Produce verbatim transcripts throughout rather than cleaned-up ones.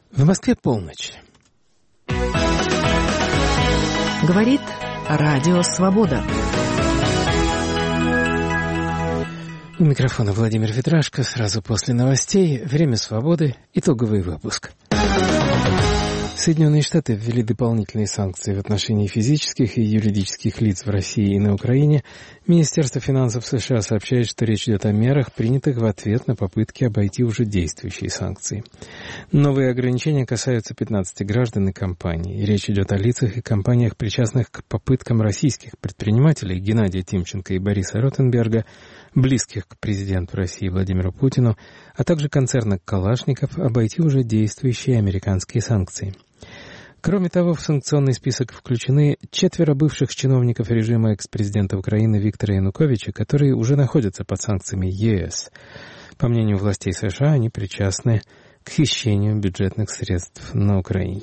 В Москве полночь. Говорит Радио Свобода. У микрофона Владимир Ветрашко. Сразу после новостей «Время свободы». Итоговый выпуск. Соединенные Штаты ввели дополнительные санкции в отношении физических и юридических лиц в России и на Украине. Министерство финансов США сообщает, что речь идет о мерах, принятых в ответ на попытки обойти уже действующие санкции. Новые ограничения касаются пятнадцати граждан и компаний. Речь идет о лицах и компаниях, причастных к попыткам российских предпринимателей Геннадия Тимченко и Бориса Ротенберга, близких к президенту России Владимиру Путину, а также концерна «Калашников» обойти уже действующие американские санкции. Кроме того, в санкционный список включены четверо бывших чиновников режима экс-президента Украины Виктора Януковича, которые уже находятся под санкциями ЕС. По мнению властей США, они причастны к хищению бюджетных средств на Украине.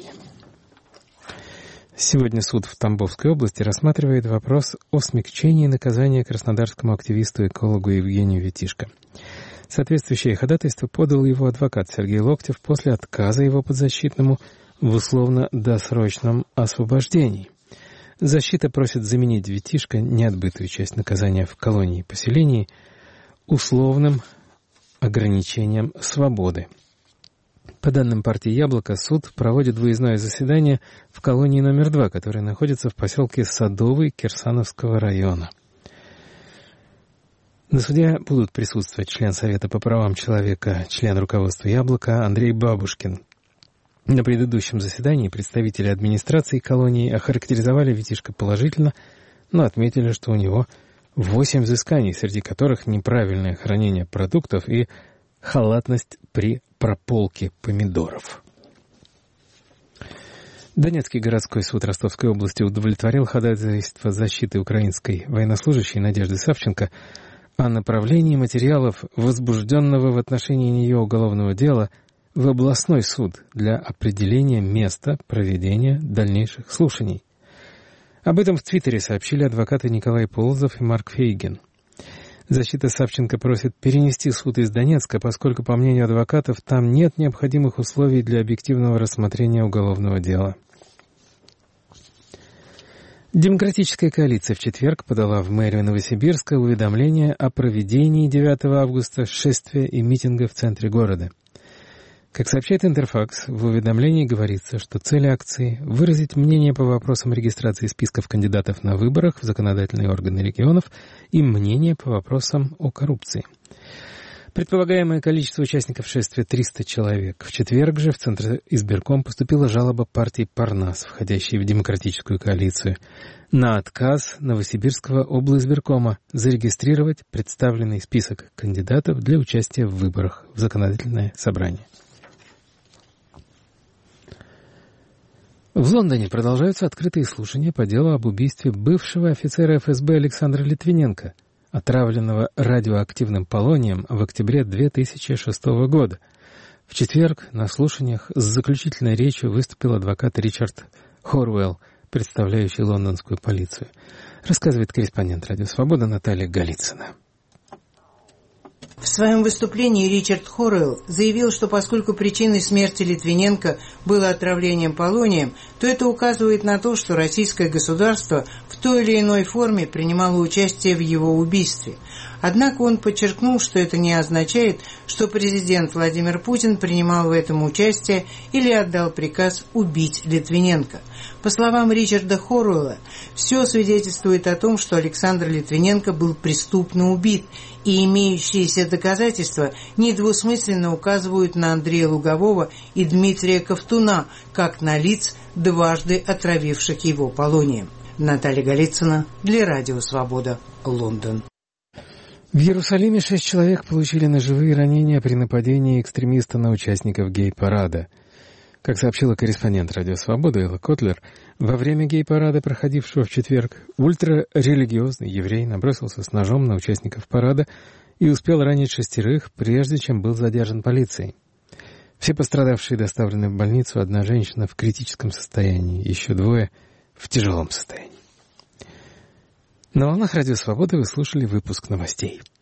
Сегодня суд в Тамбовской области рассматривает вопрос о смягчении наказания краснодарскому активисту-экологу Евгению Витишко. Соответствующее ходатайство подал его адвокат Сергей Локтев после отказа его подзащитному в условно-досрочном освобождении. Защита просит заменить Витишко неотбытую часть наказания в колонии и поселении условным ограничением свободы. По данным партии «Яблоко», суд проводит выездное заседание в колонии номер два, которая находится в поселке Садовый Кирсановского района. На суде будут присутствовать член Совета по правам человека, член руководства «Яблока» Андрей Бабушкин. На предыдущем заседании представители администрации колонии охарактеризовали Витишко положительно, но отметили, что у него восемь взысканий, среди которых неправильное хранение продуктов и халатность при прополке помидоров. Донецкий городской суд Ростовской области удовлетворил ходатайство защиты украинской военнослужащей Надежды Савченко о направлении материалов возбужденного в отношении нее уголовного дела в областной суд для определения места проведения дальнейших слушаний. Об этом в Твиттере сообщили адвокаты Николай Полозов и Марк Фейгин. Защита Савченко просит перенести суд из Донецка, поскольку, по мнению адвокатов, там нет необходимых условий для объективного рассмотрения уголовного дела. Демократическая коалиция в четверг подала в мэрию Новосибирска уведомление о проведении девятого августа шествия и митинга в центре города. Как сообщает Интерфакс, в уведомлении говорится, что цель акции – выразить мнение по вопросам регистрации списков кандидатов на выборах в законодательные органы регионов и мнение по вопросам о коррупции. Предполагаемое количество участников шествия – триста человек. В четверг же в Центр избирком поступила жалоба партии «Парнас», входящей в демократическую коалицию, на отказ Новосибирского облизбиркома зарегистрировать представленный список кандидатов для участия в выборах в законодательное собрание. В Лондоне продолжаются открытые слушания по делу об убийстве бывшего офицера эф эс бэ Александра Литвиненко, отравленного радиоактивным полонием в октябре две тысячи шестого года. В четверг на слушаниях с заключительной речью выступил адвокат Ричард Хорвелл, представляющий лондонскую полицию. Рассказывает корреспондент «Радио Свобода» Наталья Голицына. В своем выступлении Ричард Хорвелл заявил, что поскольку причиной смерти Литвиненко было отравлением полонием, то это указывает на то, что российское государство в той или иной форме принимало участие в его убийстве. Однако он подчеркнул, что это не означает, что президент Владимир Путин принимал в этом участие или отдал приказ убить Литвиненко. По словам Ричарда Хорвелла, все свидетельствует о том, что Александр Литвиненко был преступно убит, и имеющиеся доказательства недвусмысленно указывают на Андрея Лугового и Дмитрия Ковтуна, как на лиц, дважды отравивших его полонием. Наталья Голицына для Радио Свобода, Лондон. В Иерусалиме шесть человек получили ножевые ранения при нападении экстремиста на участников гей-парада. Как сообщила корреспондент «Радио Свобода» Элла Котлер, во время гей-парада, проходившего в четверг, ультрарелигиозный еврей набросился с ножом на участников парада и успел ранить шестерых, прежде чем был задержан полицией. Все пострадавшие доставлены в больницу, одна женщина в критическом состоянии, еще двое в тяжелом состоянии. На волнах «Радио Свобода» вы слушали выпуск новостей.